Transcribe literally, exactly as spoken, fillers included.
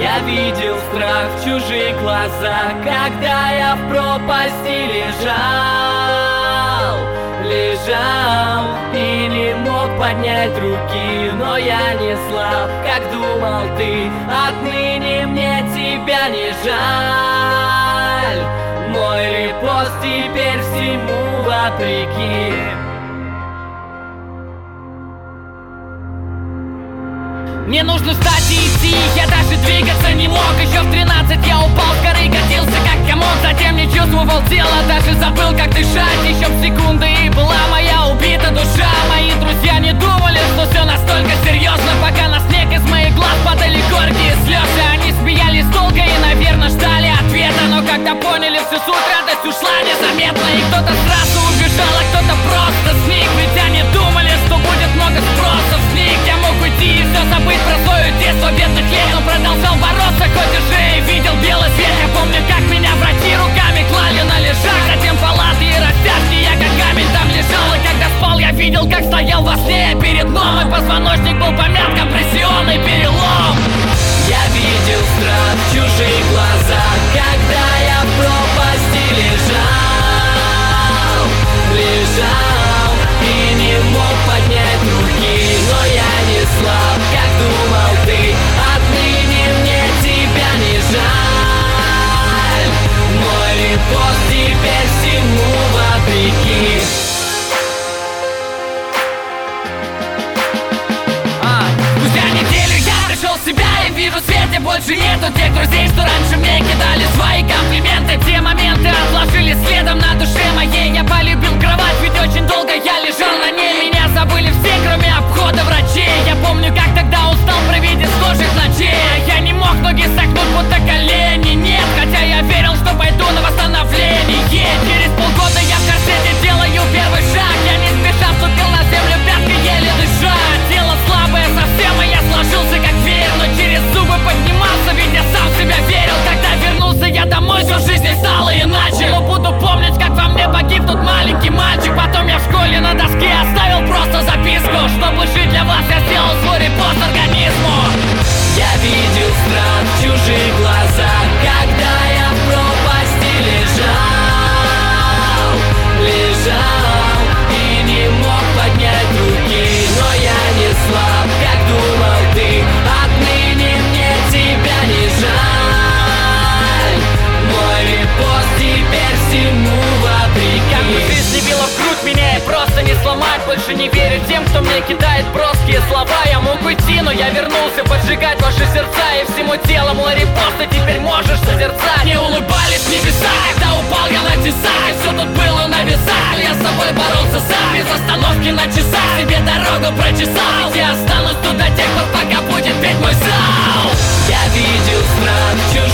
Я видел страх в чужих глазах, когда я в пропасти лежал, лежал и не мог поднять руки, но я не слаб, как думал ты. Отныне мне тебя не жаль. Мой репост теперь всему вопреки. Мне нужно встать и идти, я даже двигаться не мог. Еще в тринадцать я упал с горы, катился как комок. Затем не чувствовал тела, даже забыл как дышать. Еще в секунды и была моя убита душа. Мои друзья не думали, что все настолько серьезно, пока на снег из моих глаз падали горькие слезы. Они смеялись долго и, наверное, ждали ответа, но когда поняли всю суть, радость ушла незаметно. И кто-то сразу убежал, а кто-то просто сник. Ведь они думали, что будет много спросов с них. Я мог уйти и все забыть про свое детство, бедных лет, но продолжал бороться, хоть уже и видел белый свет. Я помню, как меня врачи руками клали на лежак, затем палаты и растяжки, я как камень там лежал. И когда спал, я видел, как стоял во сне перед сном, и позвоночник был помят, компрессионный перелом. Я видел страх в чужих глазах, когда я в пропасти лежал, лежал и не мог поднять руки, но я не слаб, как думал ты. Отныне мне тебя не жаль. Мой репост теперь всему вопреки. а, Спустя неделю я пришел в себя и вижу свет, и больше нету тех друзей, что раньше мне кидали свои комплименты. Те моменты отложили следом на душе моей. Я полюбил кровать, ведь очень долго я лежал на ней. Меня забыли все, кроме обхода врачей. Я помню, как тогда устал при виде схожих ночей. Я не мог ноги согнуть, будто колени нет, хотя я верил, что пойду на восстановление. Через полгода я в корсете делаю первый шаг. Я не спеша вступил на землю, пяткой еле дыша. Тело слабое совсем, и я сложился как веер, но через зубы поднимался, ведь я сам в себя верил. Когда вернулся я домой, всю жизнь не стало иначе. Но буду помнить, как во мне погиб тот маленький мальчик. Потом я в школе на доске оставил просто записку: чтобы жить для вас, я сделал свой репост организму. Я видел страх в чужих глазах, когда я в пропасти лежал, лежал и не мог поднять руки, но я не слаб, как думал ты. Отныне мне тебя не жаль. Мой репост теперь всему вопреки. Как бы жизнь не била в грудь, меня и просто не сломать. Больше не верю тем, кто мне кидает броские слова. Я мог уйти, но я вернулся поджигать ваши сердца. И всему телом мой репост ты теперь можешь созерцать. Не улыбались небеса, когда упал я на тесак. И все тут было на весах, я с собой боролся сам. Без остановки на часах себе дорогу прочесал. Ведь я останусь тут до тех пор, пока будет петь мой зал. Я видел страх в чужих